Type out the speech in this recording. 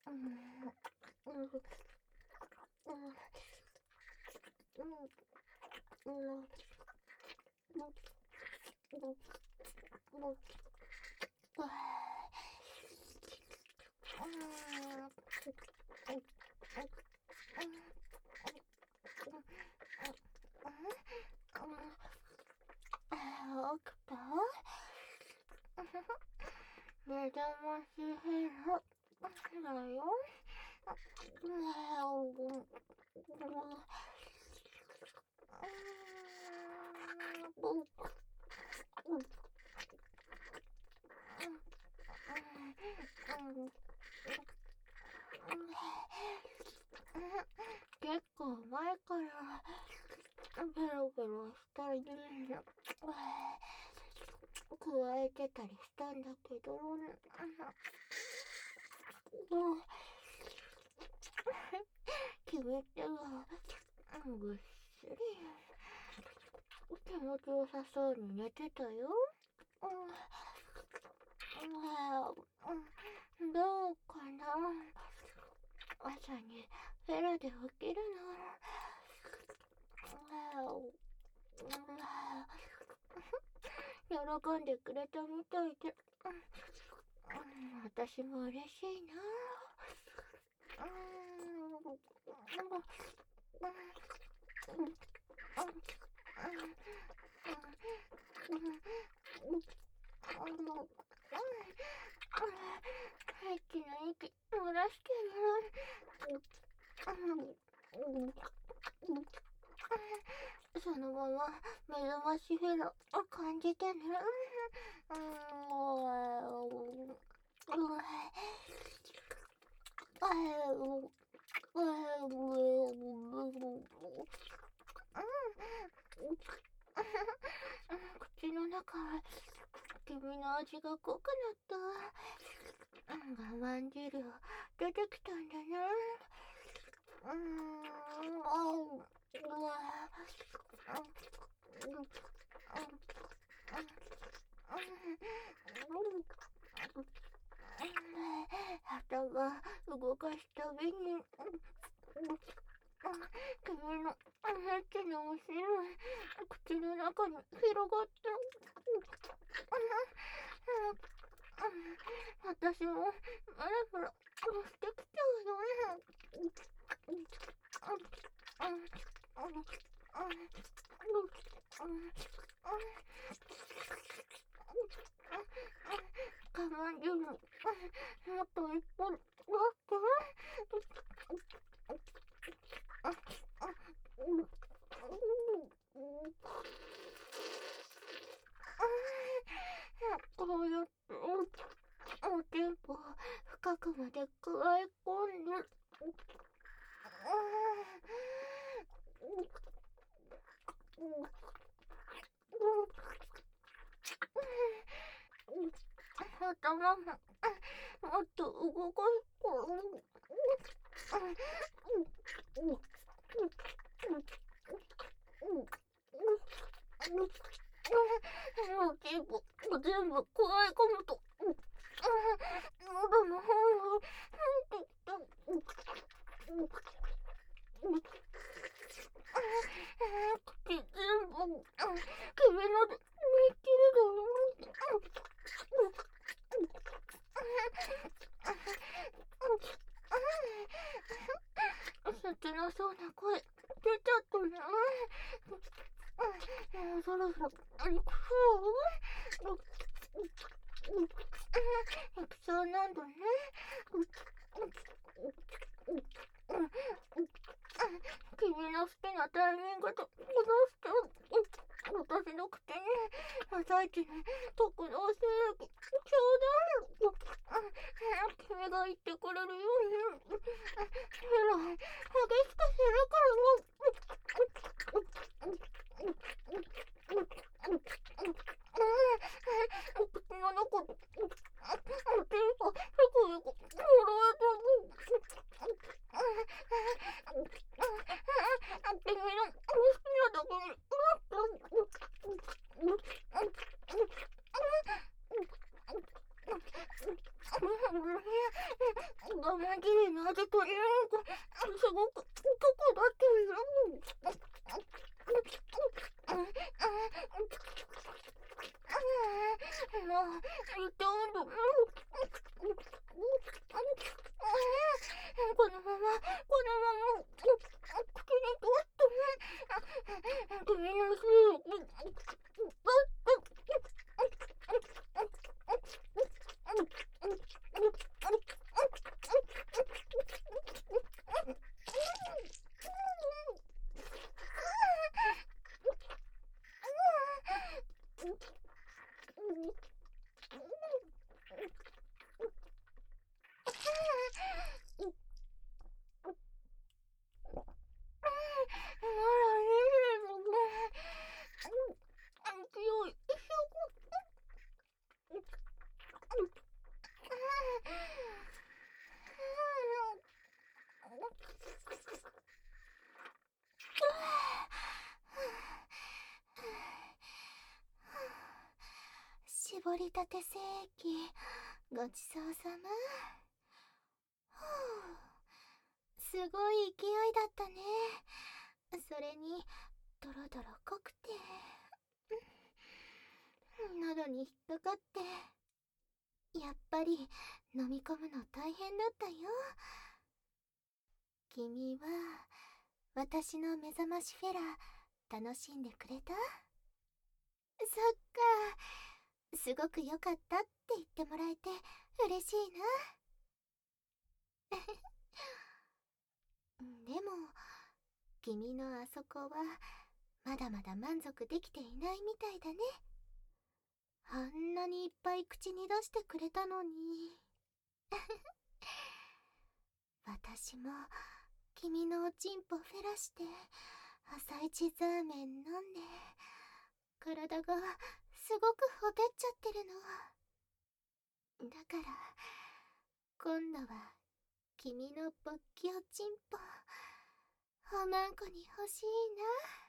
起きた？目覚ましいのだよ。結構前からベロベロしたり加えてたりしたんだけど、君ってばぐっすり気持ちよさそうに寝てたよ。どうかな、朝にフェラで起きるの喜んでくれたみたいで、私も嬉しいな。息の息漏らしてる。そのまま目覚ましフェラを感じてね。口の中は君の味が濃くなった。我慢汁出てきたんだな。頭動かすたびに君のエッチなお汁口の中に広がって、私もマラマラしてきちゃうよ。我慢汁もっと一本待って。こうやっておテンポ深くまで加え込んで、頭ももっと動かす。全部加え込むと喉の方が入ってきた。口全部君ので見切るだよ。切なそうな声出ちゃったね。そろそろ行きそうなんだね。君の好きなタイミングで戻して私の口に朝一に特納精液ちょうだい。君が言ってくれるように激しくするからお口の中で手がふくふく震えてる。君の好きなだけに我慢汁同じ鳥なのか、すごくどこだっている。もう、言って温度。このまま、口にどうしても、首のス強い。絞りたて精液、ごちそうさま。すごい勢いだったね。それに、ドロドロ濃くて、喉に引っかかって、やっぱり飲み込むの大変だったよ。君は、私の目覚ましフェラ、楽しんでくれた？そっか。すごく良かったって言ってもらえて嬉しいな。でも、君のあそこは、まだまだ満足できていないみたいだね。あんなにいっぱい口に出してくれたのに。私も、君のおちんぽフェラして、朝一ザーメン飲んで、体がすごくほてっちゃってるの。だから、今度は、君の勃起おちんぽ、おまんこに欲しいな。